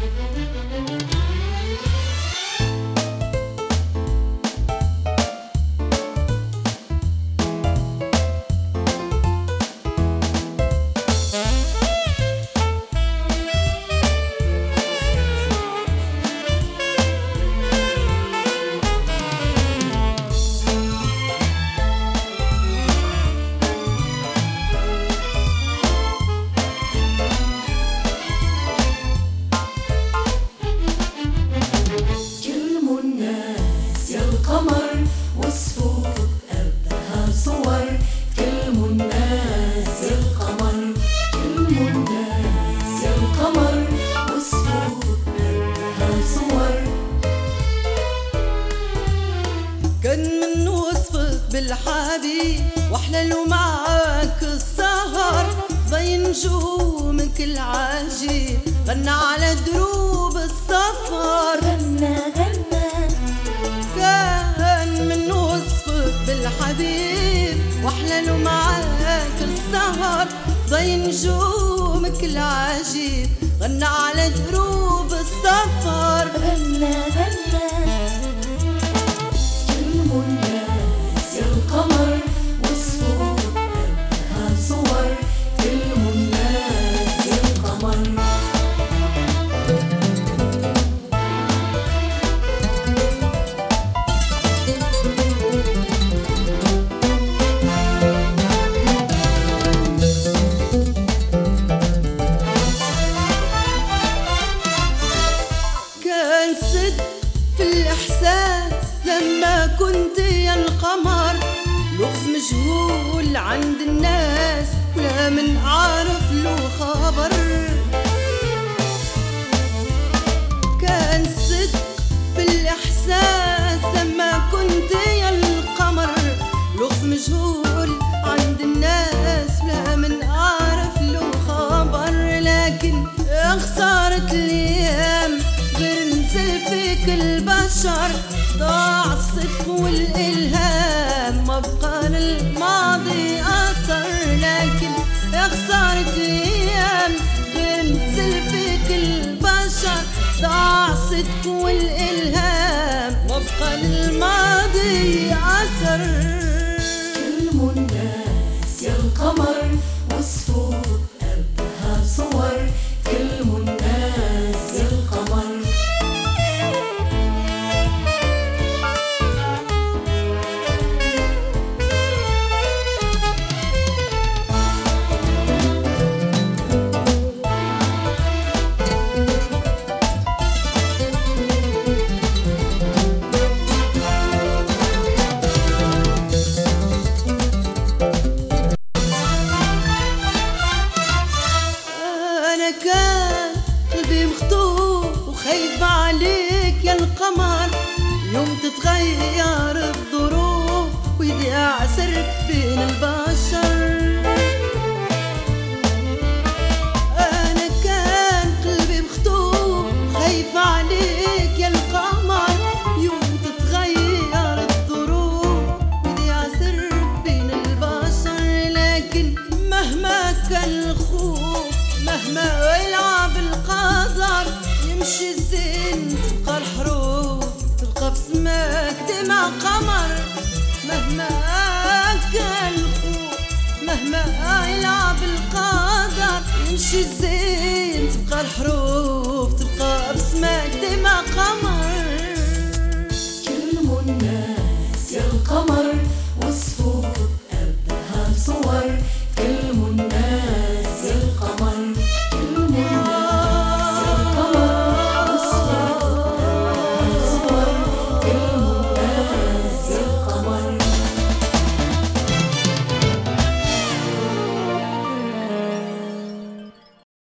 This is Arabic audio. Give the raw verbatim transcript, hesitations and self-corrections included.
بالحبيب واحلى معاك السهر ضي نجومك العجيب غنى على دروب السفر غنى غنى كان من وصفك بالحبيب واحلى معاك السهر ضي نجومك العجيب غنى على دروب السفر غنى غنى القمر وصفه قدها صور كلموا الناس يا القمر كان صدق في الإحساس لما كنت يا القمر لغز مجهول عند الناس لا من عارف له خبر كان صدق في الإحساس لما كنت يا القمر لغز مجهول عند الناس لا من عارف له خبر لكن يا خسارة الأيام غير نزل فيك البشر ضاع الصدق والإلهام ما بقى للماضي أثر لكن يا خسارة الأيام غير نزل فيك البشر ضاع الصدق والإلهام ما بقى للماضي أثر كلموا الناس يا القمر وصفوا قدها صور كلموا الناس يا القمر كان قلبي مخطوف وخايف عليك يا القمر يوم تتغير الظروف ويضيع سر بين البشر أنا كان قلبي مخطوف وخايف عليك يا القمر يوم تتغير الظروف ويضيع سر بين البشر لكن مهما كان الخوف مهما يلعب القدر يمشي الزين تبقى الحروف تبقى في سماك دمع قمر مهما كان الخوف مهما يلعب القدر يمشي الزين تبقى الحروف تبقى في سماك دمع قمر كلموا الناس يا القمر